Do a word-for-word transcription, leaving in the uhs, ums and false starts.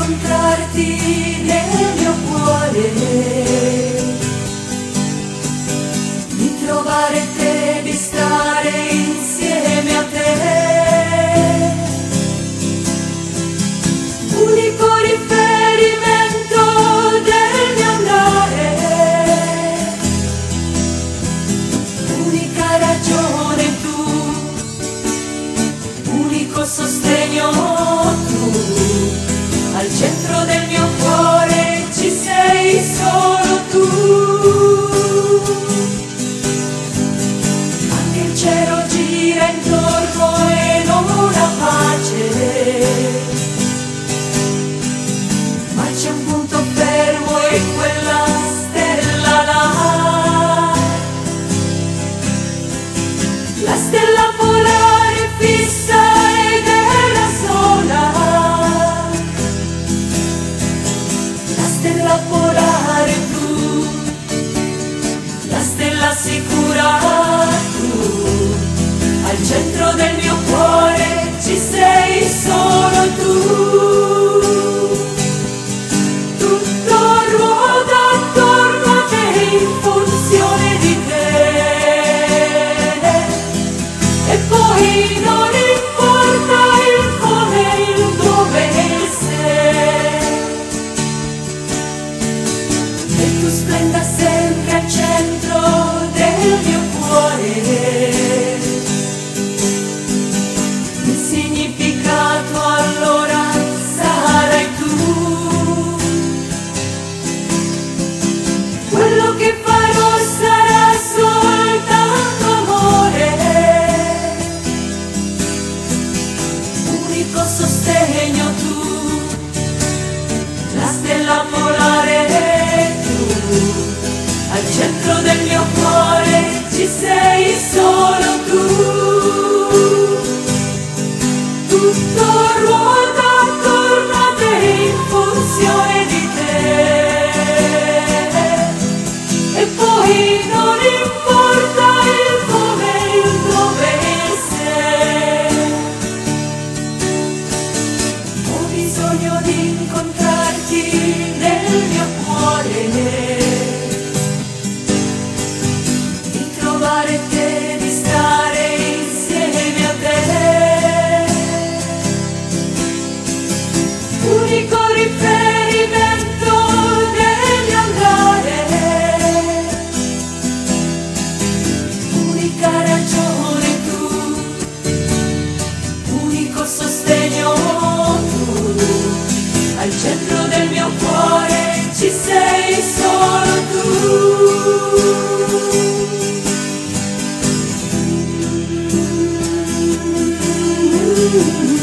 incontrarti nel mio cuore, di trovare te, di stare insieme a te, unico riferimento del mio andare, unica ragione tu, unico sostegno tu, al centro del mio cuore ci sei solo tu. Anche il cielo gira intorno e non ha pace, ma c'è un punto fermo e quella stella là, la stella polare fissa ed è la sola, la stella polare tu, la stella sicura tu, al centro del mio cuore ci sei solo tu. Tutto ruota attorno a te in funzione di te, e poi non importa il come, il dove e il se, e tu splenda sempre al centro del mio cuore. Il significato allora sarai tu, quello che farò sarà soltanto amore, unico sostegno tu, la stella polare tu, al centro del mio cuore ci sei solo tu. Tutto ruota attorno a te in funzione di te, e poi non importa il come, il dove e il se. Ho bisogno di incontrarti nel mio cuore, di trovare te, di stare insieme a te, unico riferimento del mio andare, unica ragione tu, unico sostegno tu, al centro del mio cuore ci sei solo tu.